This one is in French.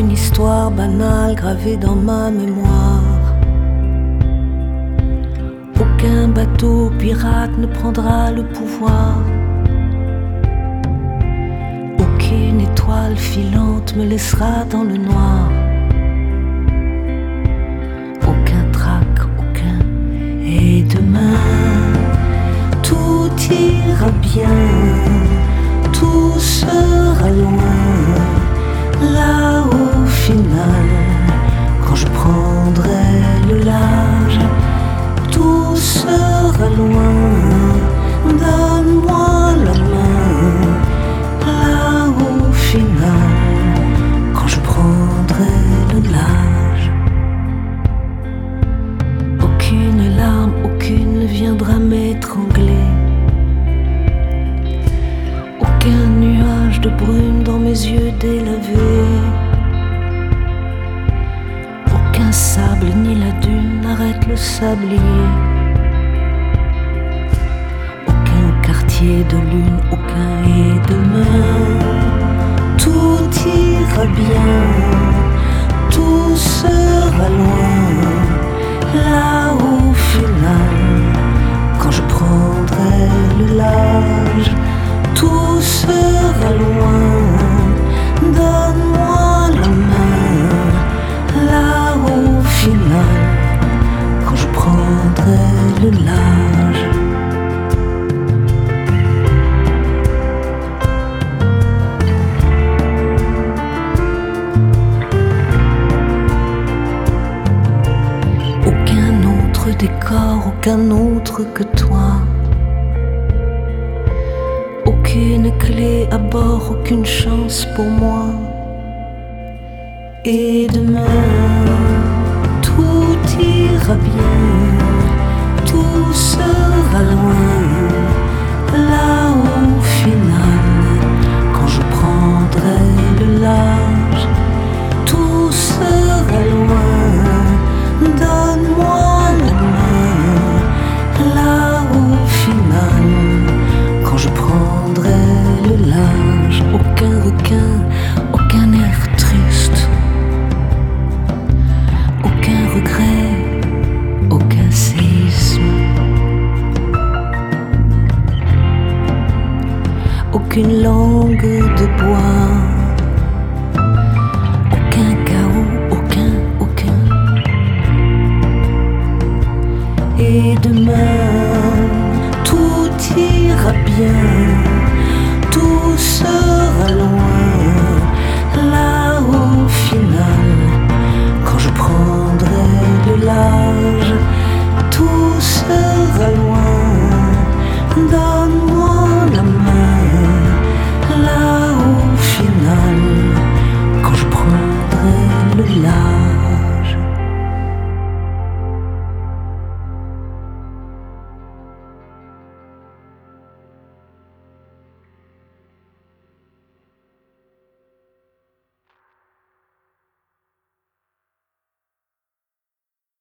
une histoire banale gravée dans ma mémoire. Aucun bateau pirate ne prendra le pouvoir. Aucune étoile filante me laissera dans le noir. Aucun trac, aucun. Et demain, tout ira bien, tout sera loin. Là au final, quand je prendrai le large, tout sera loin. Donne-moi la main. Là au final, quand je prendrai le large, aucune larme, aucune ne viendra m'étrangler. Aucun nuage de brume dans mes yeux délavés. Aucun sable ni la dune n'arrête le sablier. Aucun quartier de lune, aucun et demain. Tout ira bien, tout sera loin. Là au final, quand je prendrai le large, tout sera loin. Donne-moi la main. Là au final, quand je prendrai le large. Aucun autre décor, aucun autre que toi. Aucune clé à bord, aucune chance pour moi. Et demain, tout ira bien, tout sera loin. Là au final, quand je prendrai le large, tout sera loin. Donne-moi la main. Là au final, quand je prendrai le large, aucun requin, aucun air triste, aucun regret, aucun séisme, aucune langue de bois, aucun chaos, aucun. Et demain, tout ira bien, tout sera loin.